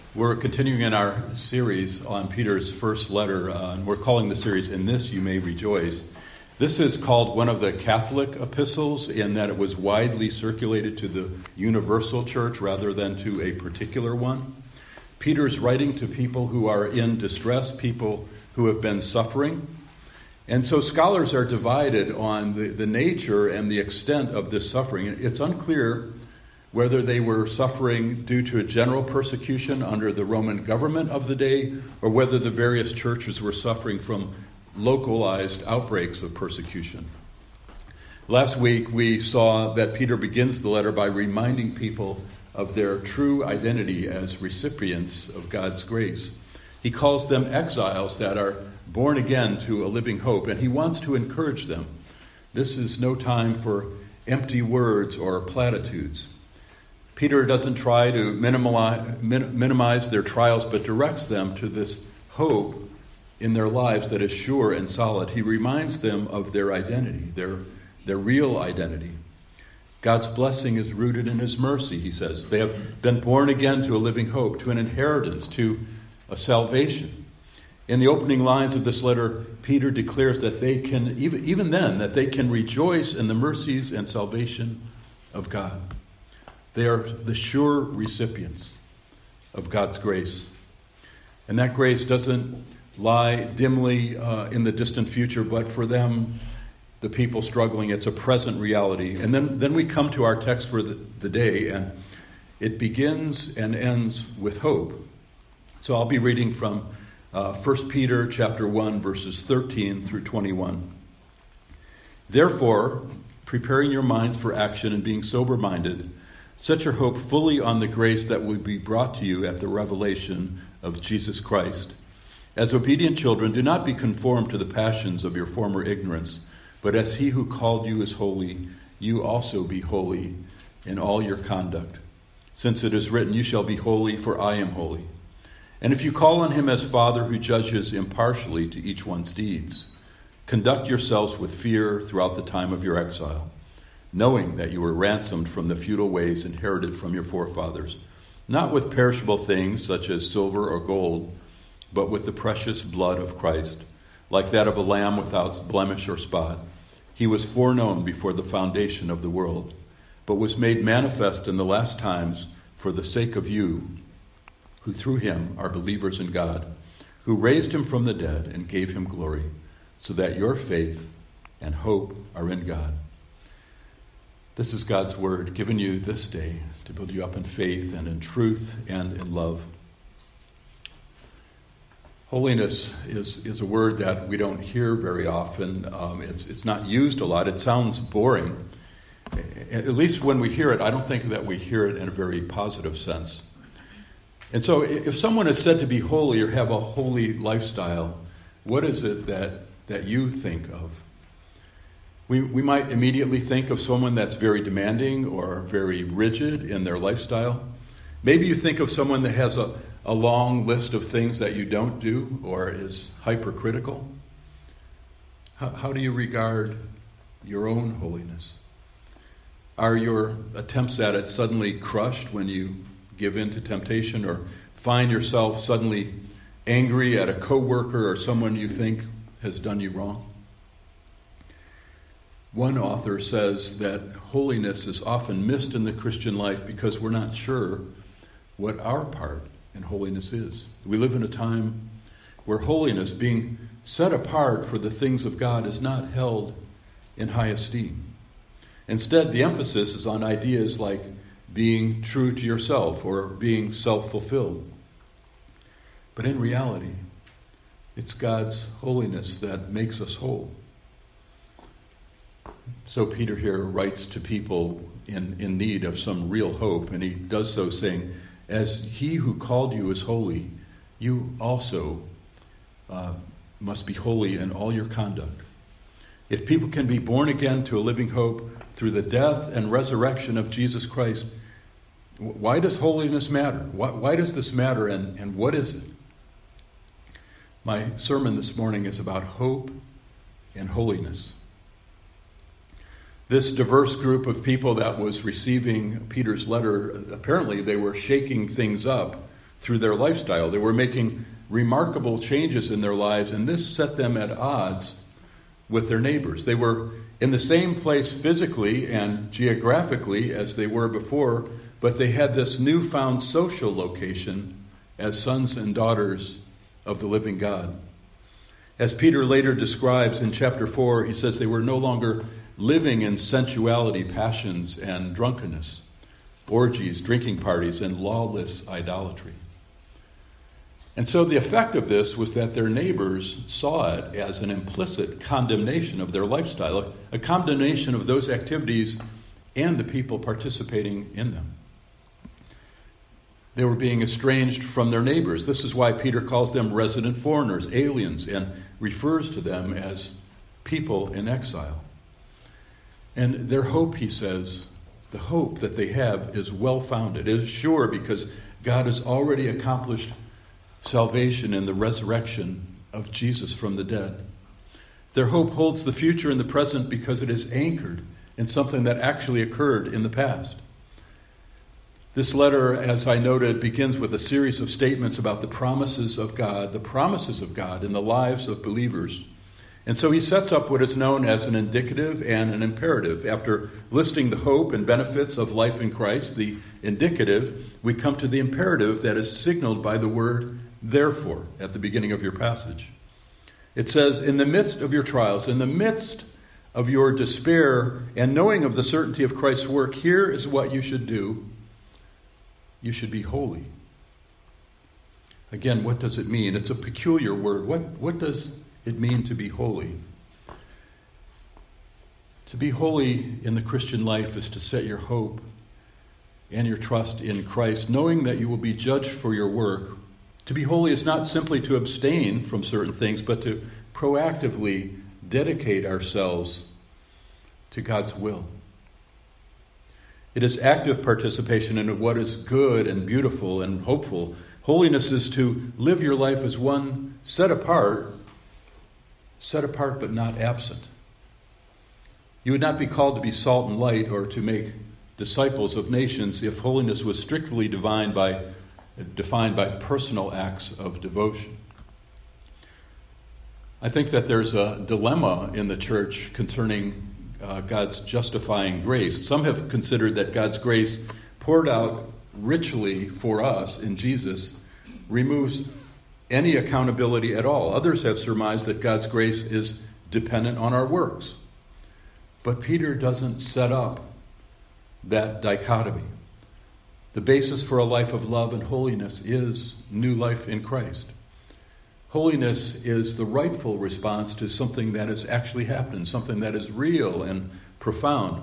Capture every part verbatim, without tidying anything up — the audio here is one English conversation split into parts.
We're continuing in our series on Peter's first letter, uh, and we're calling the series, "In This You May Rejoice." This is called one of the Catholic epistles in that it was widely circulated to the universal church rather than to a particular one. Peter's writing to people who are in distress, people who have been suffering. And so scholars are divided on the, the nature and the extent of this suffering. It's unclear whether they were suffering due to a general persecution under the Roman government of the day, or whether the various churches were suffering from localized outbreaks of persecution. Last week we saw that Peter begins the letter by reminding people of their true identity as recipients of God's grace. He calls them exiles that are born again to a living hope, and he wants to encourage them. This is no time for empty words or platitudes. Peter doesn't try to minimize their trials, but directs them to this hope in their lives that is sure and solid. He reminds them of their identity, their, their real identity. God's blessing is rooted in his mercy, he says. They have been born again to a living hope, to an inheritance, to a salvation. In the opening lines of this letter, Peter declares that they can, even, even then, that they can rejoice in the mercies and salvation of God. They are the sure recipients of God's grace. And that grace doesn't lie dimly uh, in the distant future, but for them, the people struggling, it's a present reality. And then, then we come to our text for the, the day, and it begins and ends with hope. So I'll be reading from uh, First Peter chapter one, verses thirteen through twenty-one. Therefore, preparing your minds for action and being sober-minded, set your hope fully on the grace that will be brought to you at the revelation of Jesus Christ. As obedient children, do not be conformed to the passions of your former ignorance, but as he who called you is holy, you also be holy in all your conduct. Since it is written, you shall be holy, for I am holy. And if you call on him as Father who judges impartially to each one's deeds, conduct yourselves with fear throughout the time of your exile, knowing that you were ransomed from the futile ways inherited from your forefathers, not with perishable things such as silver or gold, but with the precious blood of Christ, like that of a lamb without blemish or spot. He was foreknown before the foundation of the world, but was made manifest in the last times for the sake of you, who through him are believers in God, who raised him from the dead and gave him glory, so that your faith and hope are in God. This is God's word given you this day to build you up in faith and in truth and in love. Holiness is, is a word that we don't hear very often. Um, it's, it's not used a lot. It sounds boring. At least when we hear it, I don't think that we hear it in a very positive sense. And so if someone is said to be holy or have a holy lifestyle, what is it that, that you think of? We we might immediately think of someone that's very demanding or very rigid in their lifestyle. Maybe you think of someone that has a, a long list of things that you don't do or is hypercritical. How, how do you regard your own holiness? Are your attempts at it suddenly crushed when you give in to temptation, or find yourself suddenly angry at a coworker or someone you think has done you wrong? One author says that holiness is often missed in the Christian life because we're not sure what our part in holiness is. We live in a time where holiness, being set apart for the things of God, is not held in high esteem. Instead, the emphasis is on ideas like being true to yourself or being self-fulfilled. But in reality, it's God's holiness that makes us whole. So Peter here writes to people in, in need of some real hope, and he does so saying, as he who called you is holy, you also uh, must be holy in all your conduct. If people can be born again to a living hope through the death and resurrection of Jesus Christ, why does holiness matter? Why, why does this matter, and, and what is it? My sermon this morning is about hope and holiness. This diverse group of people that was receiving Peter's letter, apparently they were shaking things up through their lifestyle. They were making remarkable changes in their lives, and this set them at odds with their neighbors. They were in the same place physically and geographically as they were before, but they had this newfound social location as sons and daughters of the living God. As Peter later describes in chapter four, he says they were no longer living in sensuality, passions, and drunkenness, orgies, drinking parties, and lawless idolatry. And so the effect of this was that their neighbors saw it as an implicit condemnation of their lifestyle, a condemnation of those activities and the people participating in them. They were being estranged from their neighbors. This is why Peter calls them resident foreigners, aliens, and refers to them as people in exile. And their hope, he says, the hope that they have is well-founded. It is sure because God has already accomplished salvation in the resurrection of Jesus from the dead. Their hope holds the future in the present because it is anchored in something that actually occurred in the past. This letter, as I noted, begins with a series of statements about the promises of God, the promises of God in the lives of believers. And so he sets up what is known as an indicative and an imperative. After listing the hope and benefits of life in Christ, the indicative, we come to the imperative that is signaled by the word therefore at the beginning of your passage. It says, in the midst of your trials, in the midst of your despair, and knowing of the certainty of Christ's work, here is what you should do. You should be holy. Again, what does it mean? It's a peculiar word. What, what does it mean to be holy? To be holy in the Christian life is to set your hope and your trust in Christ, knowing that you will be judged for your work. To be holy is not simply to abstain from certain things, but to proactively dedicate ourselves to God's will. It is active participation in what is good and beautiful and hopeful. Holiness is to live your life as one set apart, set apart but not absent. You would not be called to be salt and light or to make disciples of nations if holiness was strictly defined by, defined by personal acts of devotion. I think that there's a dilemma in the church concerning uh, God's justifying grace. Some have considered that God's grace poured out richly for us in Jesus removes any accountability at all. Others have surmised that God's grace is dependent on our works. But Peter doesn't set up that dichotomy. The basis for a life of love and holiness is new life in Christ. Holiness is the rightful response to something that has actually happened, something that is real and profound.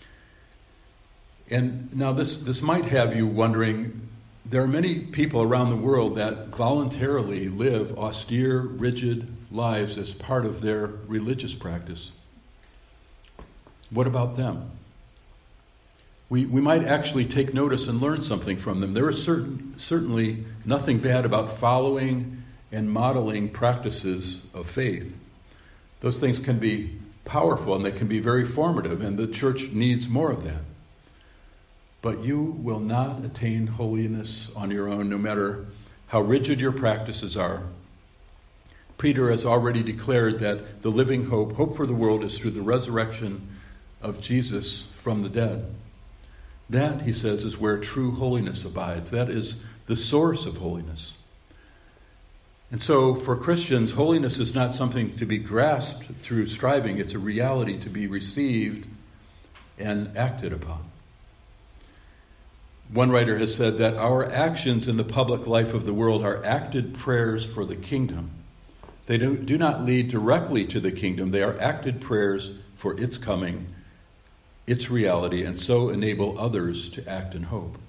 And now this, this might have you wondering, there are many people around the world that voluntarily live austere, rigid lives as part of their religious practice. What about them? We, we might actually take notice and learn something from them. There is certain, certainly nothing bad about following and modeling practices of faith. Those things can be powerful and they can be very formative, and the church needs more of that. But you will not attain holiness on your own, no matter how rigid your practices are. Peter has already declared that the living hope, hope for the world, is through the resurrection of Jesus from the dead. That, he says, is where true holiness abides. That is the source of holiness. And so for Christians, holiness is not something to be grasped through striving. It's a reality to be received and acted upon. One writer has said that our actions in the public life of the world are acted prayers for the kingdom. They do, do not lead directly to the kingdom. They are acted prayers for its coming, its reality, and so enable others to act in hope.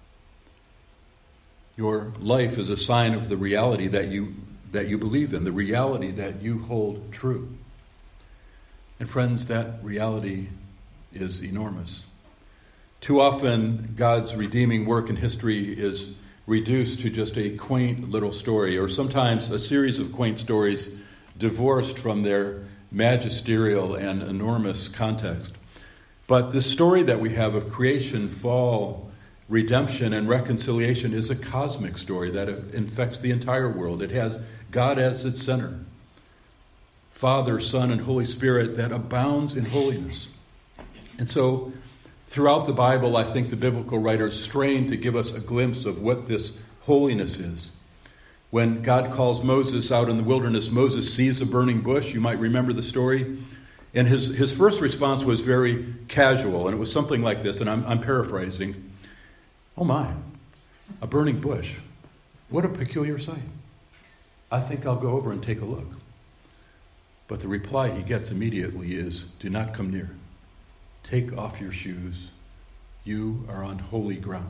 Your life is a sign of the reality that you that you believe in, the reality that you hold true. And friends, that reality is enormous. Too often, God's redeeming work in history is reduced to just a quaint little story, or sometimes a series of quaint stories divorced from their magisterial and enormous context. But this story that we have of creation, fall, redemption and reconciliation is a cosmic story that infects the entire world. It has God as its center. Father, Son, and Holy Spirit that abounds in holiness. And so, throughout the Bible, I think the biblical writers strain to give us a glimpse of what this holiness is. When God calls Moses out in the wilderness, Moses sees a burning bush. You might remember the story. And his, his first response was very casual, and it was something like this, and I'm, I'm paraphrasing. Oh my, a burning bush. What a peculiar sight. I think I'll go over and take a look. But the reply he gets immediately is, do not come near. Take off your shoes. You are on holy ground.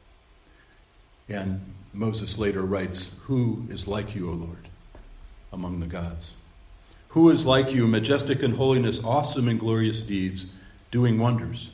And Moses later writes, who is like you, O Lord, among the gods? Who is like you, majestic in holiness, awesome in glorious deeds, doing wonders?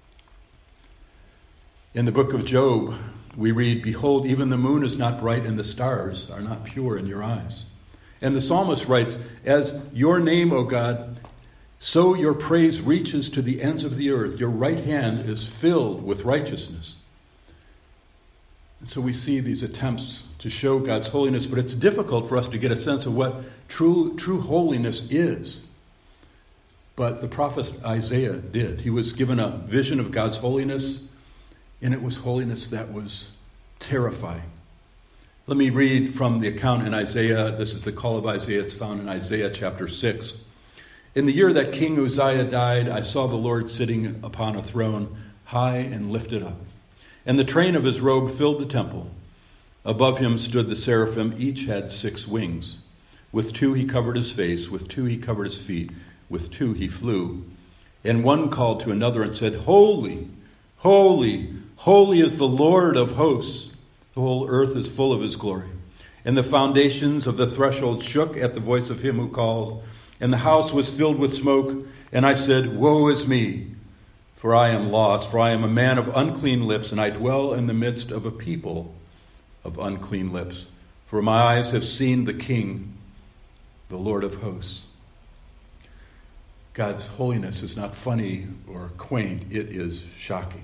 In the book of Job, we read, behold, even the moon is not bright and the stars are not pure in your eyes. And the psalmist writes, as your name, O God, so your praise reaches to the ends of the earth. Your right hand is filled with righteousness. And so we see these attempts to show God's holiness, but it's difficult for us to get a sense of what true, true holiness is. But the prophet Isaiah did. He was given a vision of God's holiness, and it was holiness that was terrifying. Let me read from the account in Isaiah. This is the call of Isaiah. It's found in Isaiah chapter six. In the year that King Uzziah died, I saw the Lord sitting upon a throne, high and lifted up. And the train of his robe filled the temple. Above him stood the seraphim. Each had six wings. With two he covered his face. With two he covered his feet. With two he flew. And one called to another and said, holy, holy, holy is the Lord of hosts. The whole earth is full of his glory. And the foundations of the threshold shook at the voice of him who called. And the house was filled with smoke. And I said, woe is me, for I am lost. For I am a man of unclean lips, and I dwell in the midst of a people of unclean lips. For my eyes have seen the King, the Lord of hosts. God's holiness is not funny or quaint. It is shocking.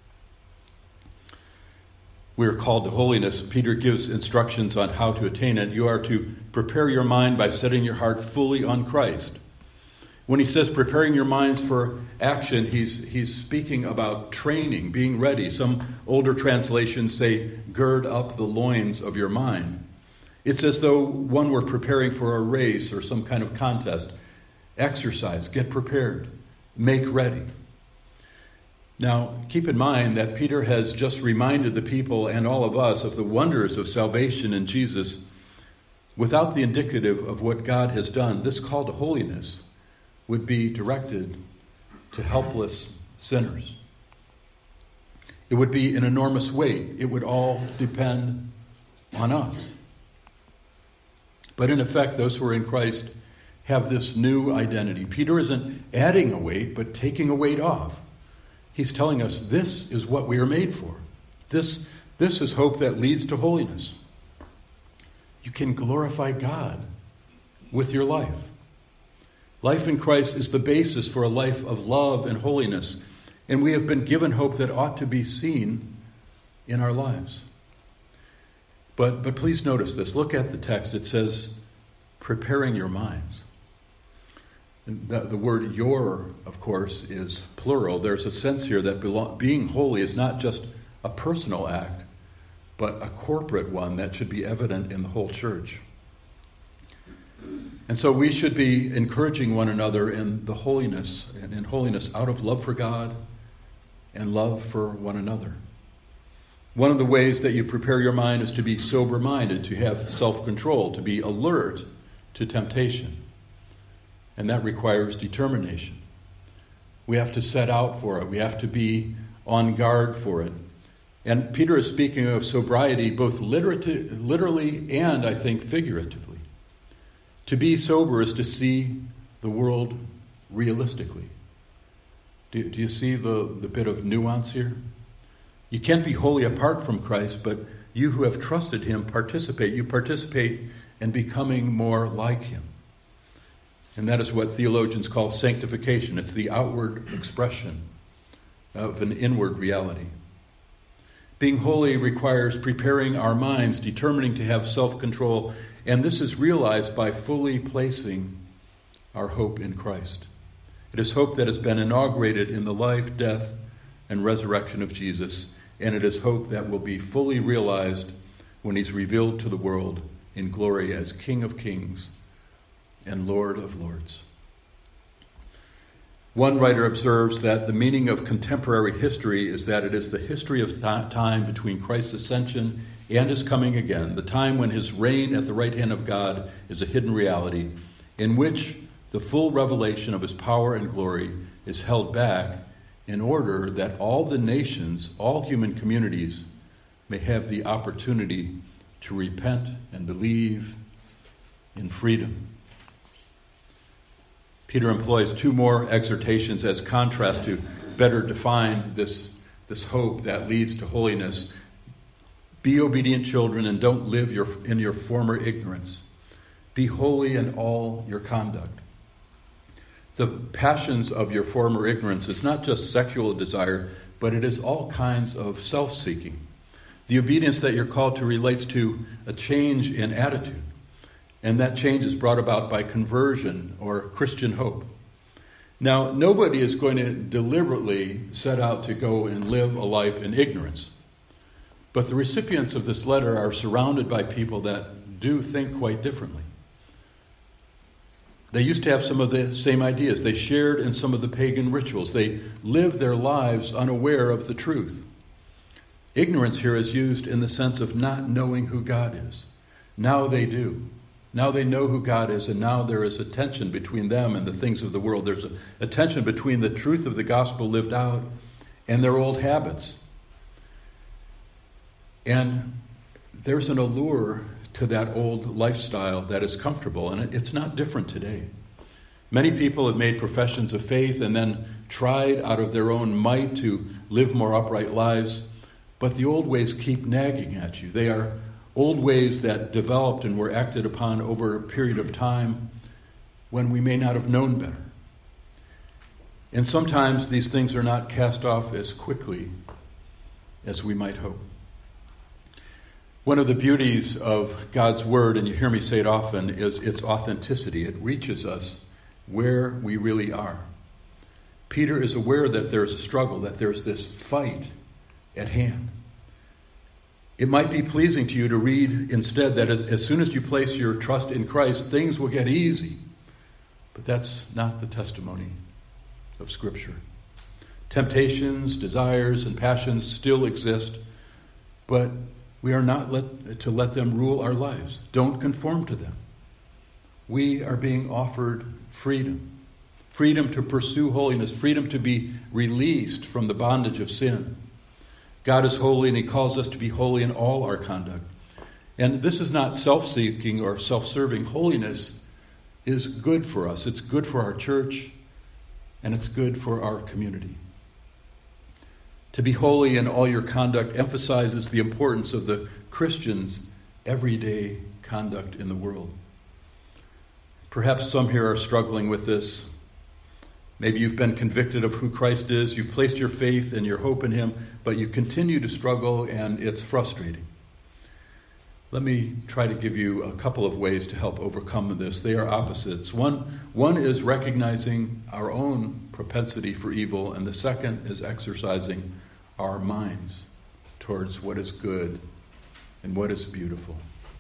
We are called to holiness. Peter gives instructions on how to attain it. You are to prepare your mind by setting your heart fully on Christ. When he says preparing your minds for action, he's, he's speaking about training, being ready. Some older translations say, gird up the loins of your mind. It's as though one were preparing for a race or some kind of contest. Exercise, get prepared, make ready. Now, keep in mind that Peter has just reminded the people and all of us of the wonders of salvation in Jesus. Without the indicative of what God has done, this call to holiness would be directed to helpless sinners. It would be an enormous weight. It would all depend on us. But in effect, those who are in Christ have this new identity. Peter isn't adding a weight, but taking a weight off. He's telling us this is what we are made for. This, this is hope that leads to holiness. You can glorify God with your life. Life in Christ is the basis for a life of love and holiness, and we have been given hope that ought to be seen in our lives. But, but please notice this. Look at the text. It says, preparing your minds. The, the word your, of course, is plural. There's a sense here that belong, being holy is not just a personal act, but a corporate one that should be evident in the whole church. And so we should be encouraging one another in the holiness, and in holiness out of love for God and love for one another. One of the ways that you prepare your mind is to be sober-minded, to have self-control, to be alert to temptation. And that requires determination. We have to set out for it. We have to be on guard for it. And Peter is speaking of sobriety both literally and, I think, figuratively. To be sober is to see the world realistically. Do, do you see the, the bit of nuance here? You can't be holy apart from Christ, but you who have trusted him participate. You participate in becoming more like him. And that is what theologians call sanctification. It's the outward expression of an inward reality. Being holy requires preparing our minds, determining to have self-control, and this is realized by fully placing our hope in Christ. It is hope that has been inaugurated in the life, death, and resurrection of Jesus, and it is hope that will be fully realized when he's revealed to the world in glory as King of Kings and Lord of Lords. One writer observes that the meaning of contemporary history is that it is the history of th- time between Christ's ascension and his coming again, the time when his reign at the right hand of God is a hidden reality, in which the full revelation of his power and glory is held back in order that all the nations, all human communities, may have the opportunity to repent and believe in freedom. Peter employs two more exhortations as contrast to better define this, this hope that leads to holiness. Be obedient children and don't live your, in your former ignorance. Be holy in all your conduct. The passions of your former ignorance is not just sexual desire, but it is all kinds of self-seeking. The obedience that you're called to relates to a change in attitude. And that change is brought about by conversion or Christian hope. Now, nobody is going to deliberately set out to go and live a life in ignorance. But the recipients of this letter are surrounded by people that do think quite differently. They used to have some of the same ideas. They shared in some of the pagan rituals. They lived their lives unaware of the truth. Ignorance here is used in the sense of not knowing who God is. Now they do. Now they know who God is, and now there is a tension between them and the things of the world. There's a, a tension between the truth of the gospel lived out and their old habits. And there's an allure to that old lifestyle that is comfortable, and it, it's not different today. Many people have made professions of faith and then tried out of their own might to live more upright lives, but the old ways keep nagging at you. They are old ways that developed and were acted upon over a period of time when we may not have known better. And sometimes these things are not cast off as quickly as we might hope. One of the beauties of God's Word, and you hear me say it often, is its authenticity. It reaches us where we really are. Peter is aware that there's a struggle, that there's this fight at hand. It might be pleasing to you to read instead that as, as soon as you place your trust in Christ, things will get easy. But that's not the testimony of Scripture. Temptations, desires, and passions still exist, but we are not let, to let them rule our lives. Don't conform to them. We are being offered freedom. Freedom to pursue holiness. Freedom to be released from the bondage of sin. God is holy, and he calls us to be holy in all our conduct. And this is not self-seeking or self-serving. Holiness is good for us. It's good for our church, and it's good for our community. To be holy in all your conduct emphasizes the importance of the Christian's everyday conduct in the world. Perhaps some here are struggling with this. Maybe you've been convicted of who Christ is. You've placed your faith and your hope in him, but you continue to struggle, and it's frustrating. Let me try to give you a couple of ways to help overcome this. They are opposites. One, one is recognizing our own propensity for evil, and the second is exercising our minds towards what is good and what is beautiful.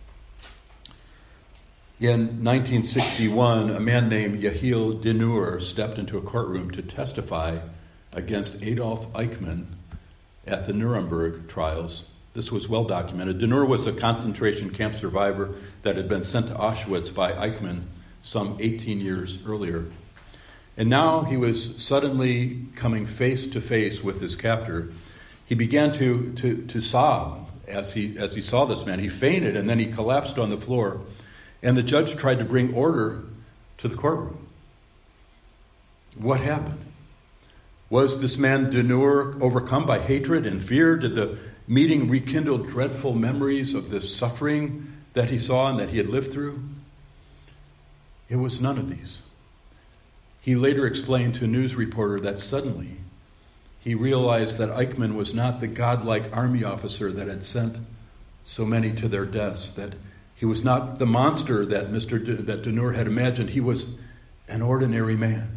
In nineteen sixty-one, a man named Yehiel Dinur stepped into a courtroom to testify against Adolf Eichmann at the Nuremberg trials. This was well documented. Dinur was a concentration camp survivor that had been sent to Auschwitz by Eichmann some eighteen years earlier. And now he was suddenly coming face to face with his captor. He began to, to, to sob as he, as he saw this man. He fainted, and then he collapsed on the floor. And the judge tried to bring order to the courtroom. What happened? Was this man Dinur overcome by hatred and fear? Did the meeting rekindle dreadful memories of this suffering that he saw and that he had lived through? It was none of these. He later explained to a news reporter that suddenly he realized that Eichmann was not the godlike army officer that had sent so many to their deaths, that he was not the monster that Mister D- that Deneur had imagined. He was an ordinary man.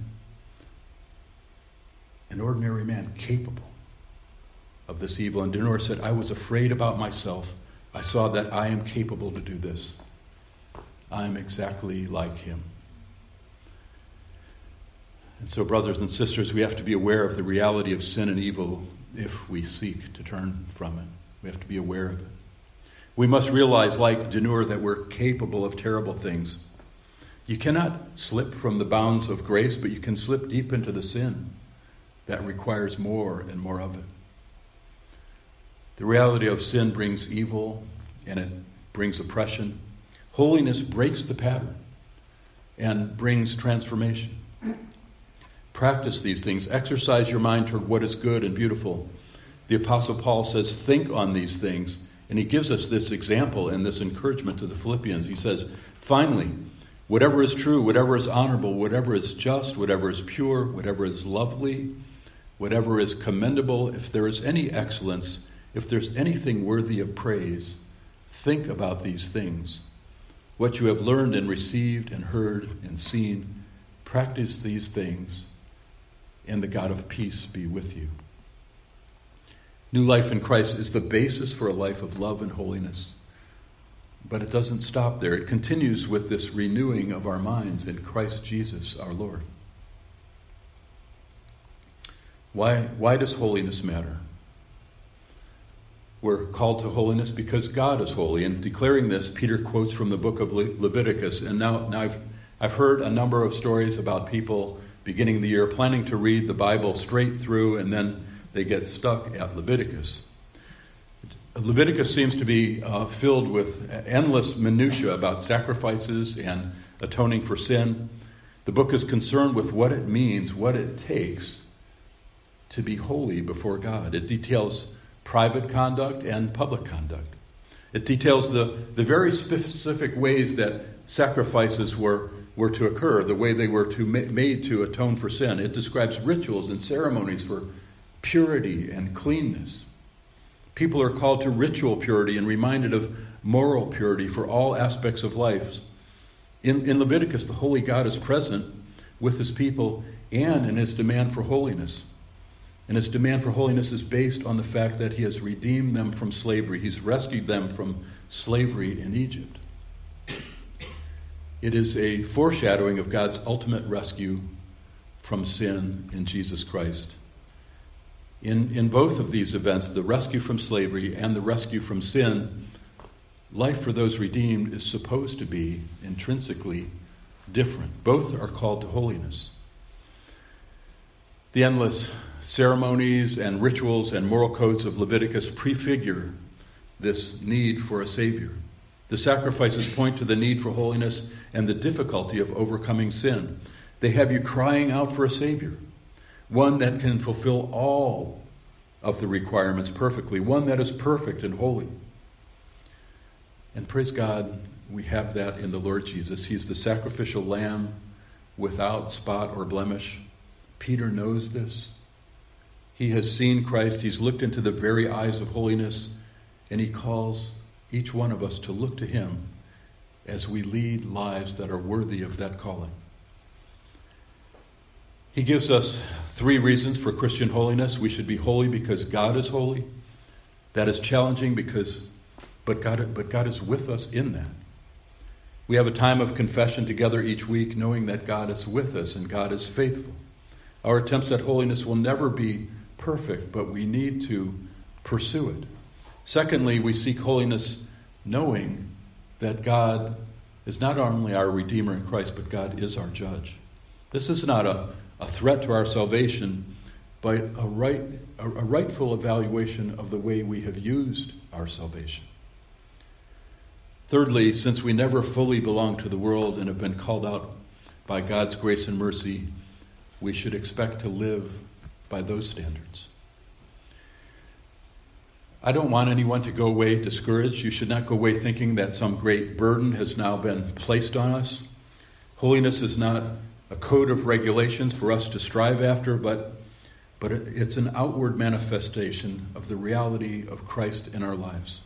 An ordinary man capable of this evil. And Deneur said, I was afraid about myself. I saw that I am capable to do this. I'm exactly like him. And so, brothers and sisters, we have to be aware of the reality of sin and evil if we seek to turn from it. We have to be aware of it. We must realize, like Deneur, that we're capable of terrible things. You cannot slip from the bounds of grace, but you can slip deep into the sin that requires more and more of it. The reality of sin brings evil, and it brings oppression. Holiness breaks the pattern and brings transformation. Practice these things. Exercise your mind toward what is good and beautiful. The Apostle Paul says, think on these things. And he gives us this example and this encouragement to the Philippians. He says, finally, whatever is true, whatever is honorable, whatever is just, whatever is pure, whatever is lovely, whatever is commendable, if there is any excellence, if there's anything worthy of praise, think about these things. What you have learned and received and heard and seen, practice these things, and the God of peace be with you. New life in Christ is the basis for a life of love and holiness. But it doesn't stop there. It continues with this renewing of our minds in Christ Jesus our Lord. Why, why does holiness matter? We're called to holiness because God is holy. And declaring this, Peter quotes from the book of Le- Leviticus. And now, now I've, I've heard a number of stories about people beginning the year planning to read the Bible straight through, and then they get stuck at Leviticus. Leviticus seems to be uh, filled with endless minutiae about sacrifices and atoning for sin. The book is concerned with what it means, what it takes to be holy before God. It details private conduct and public conduct. It details the, the very specific ways that sacrifices were, were to occur, the way they were to ma- made to atone for sin. It describes rituals and ceremonies for purity and cleanness. People are called to ritual purity and reminded of moral purity for all aspects of life. In, in Leviticus, the holy God is present with his people and in his demand for holiness. And his demand for holiness is based on the fact that he has redeemed them from slavery. He's rescued them from slavery in Egypt. It is a foreshadowing of God's ultimate rescue from sin in Jesus Christ. In, in both of these events, the rescue from slavery and the rescue from sin, life for those redeemed is supposed to be intrinsically different. Both are called to holiness. The endless ceremonies and rituals and moral codes of Leviticus prefigure this need for a Savior. The sacrifices point to the need for holiness and the difficulty of overcoming sin. They have you crying out for a Savior, one that can fulfill all of the requirements perfectly, one that is perfect and holy. And praise God, we have that in the Lord Jesus. He's the sacrificial lamb without spot or blemish. Peter knows this. He has seen Christ. He's looked into the very eyes of holiness, and he calls each one of us to look to him as we lead lives that are worthy of that calling. He gives us three reasons for Christian holiness. We should be holy because God is holy. That is challenging because, but God, but God is with us in that. We have a time of confession together each week, knowing that God is with us and God is faithful. Our attempts at holiness will never be perfect, but we need to pursue it. Secondly, we seek holiness knowing that God is not only our Redeemer in Christ, but God is our judge. This is not a, a threat to our salvation, but a, right, a, a rightful evaluation of the way we have used our salvation. Thirdly, since we never fully belong to the world and have been called out by God's grace and mercy, we should expect to live by those standards. I don't want anyone to go away discouraged. You should not go away thinking that some great burden has now been placed on us. Holiness is not a code of regulations for us to strive after, but but it's an outward manifestation of the reality of Christ in our lives.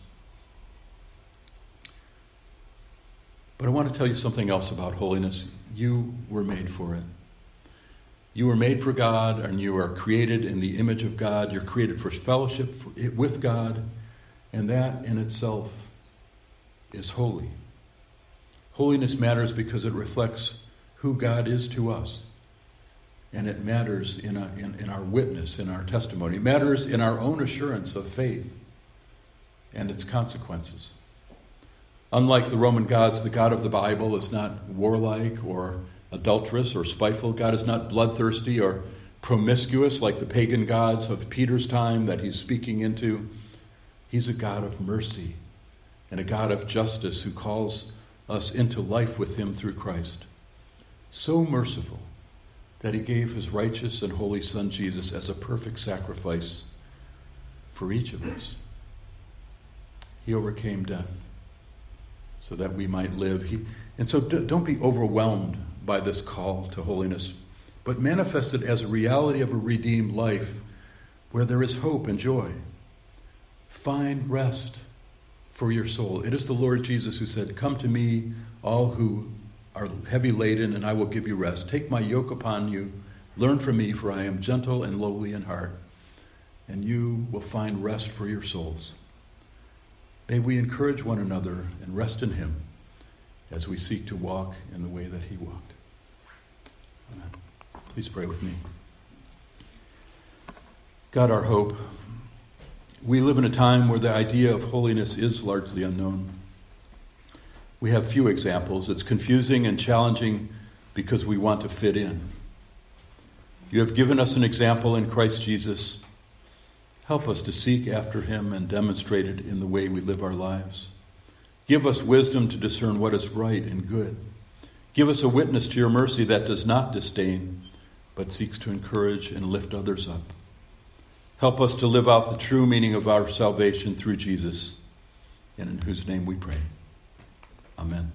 But I want to tell you something else about holiness. You were made for it. You were made for God, and you are created in the image of God. You're created for fellowship with God, and that in itself is holy. Holiness matters because it reflects who God is to us. And it matters in, a, in, in our witness, in our testimony. It matters in our own assurance of faith and its consequences. Unlike the Roman gods, the God of the Bible is not warlike or adulterous or spiteful. God is not bloodthirsty or promiscuous like the pagan gods of Peter's time that he's speaking into. He's a God of mercy and a God of justice who calls us into life with him through Christ. So merciful that he gave his righteous and holy Son Jesus as a perfect sacrifice for each of us. He overcame death so that we might live. He, and so d- don't be overwhelmed by this call to holiness, but manifest it as a reality of a redeemed life where there is hope and joy. Find rest for your soul. It is the Lord Jesus who said, "Come to me, all who are heavy laden, and I will give you rest. Take my yoke upon you. Learn from me, for I am gentle and lowly in heart, and you will find rest for your souls." May we encourage one another and rest in him as we seek to walk in the way that he walked. Amen. Please pray with me. God, our hope, we live in a time where the idea of holiness is largely unknown. We have few examples. It's confusing and challenging because we want to fit in. You have given us an example in Christ Jesus. Help us to seek after him and demonstrate it in the way we live our lives. Give us wisdom to discern what is right and good. Give us a witness to your mercy that does not disdain, but seeks to encourage and lift others up. Help us to live out the true meaning of our salvation through Jesus, and in whose name we pray. Amen.